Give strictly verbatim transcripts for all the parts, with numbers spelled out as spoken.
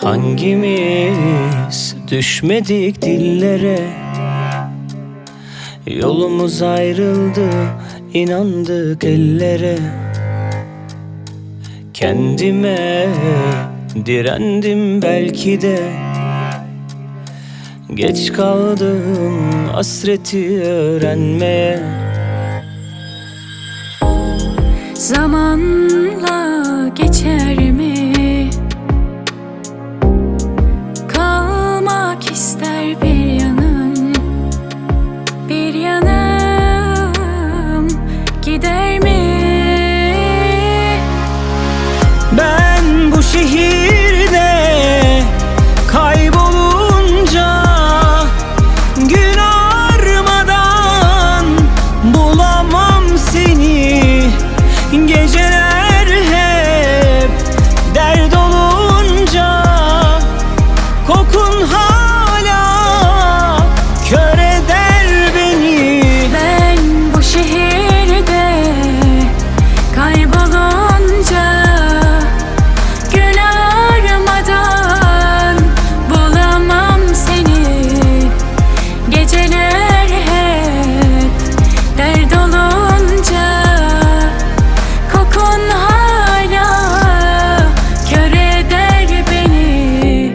Hangimiz düşmedik dillere? Yolumuz ayrıldı, inandık ellere. Kendime direndim belki de, geç kaldım hasreti öğrenmeye. Zamanla geçer mi? Kalmak ister bir yanım, bir yanım gider mi? Ben bu şehirde kaybolunca, gün ağarmadan bulamam seni. Geceler hep dert olunca, kokun hala kör eder beni. Ben bu şehirde kaybolunca, gün ağarmadan bulamam seni. Geceler hep dert olunca, kokun hala kör eder beni.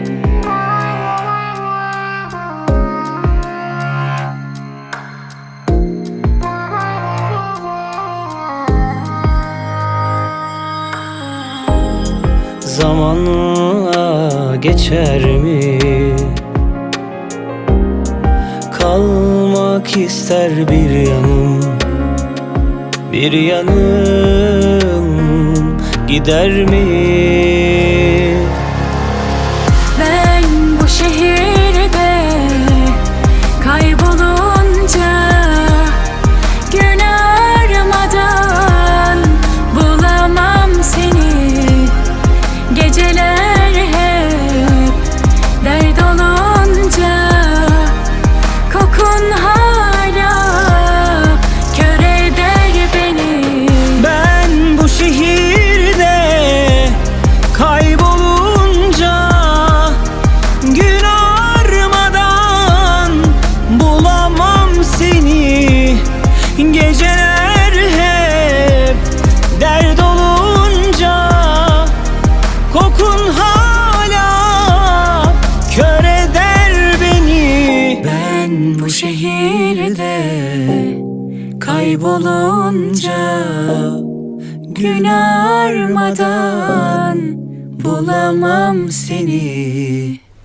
Zamanla geçer mi? Kalmak ister bir yanım, bir yanım gider mi? Ben bu şehirde kaybolunca, gün ağarmadan bulamam seni. Geceler hep dert olunca, kokun hala kör eder beni. Ben bu şehirde kaybolunca, gün ağarmadan bulamam seni. Geceler hep dert olunca, kokun hala kör eder beni. Ben bu şehirde kaybolunca, gün ağarmadan bulamam seni.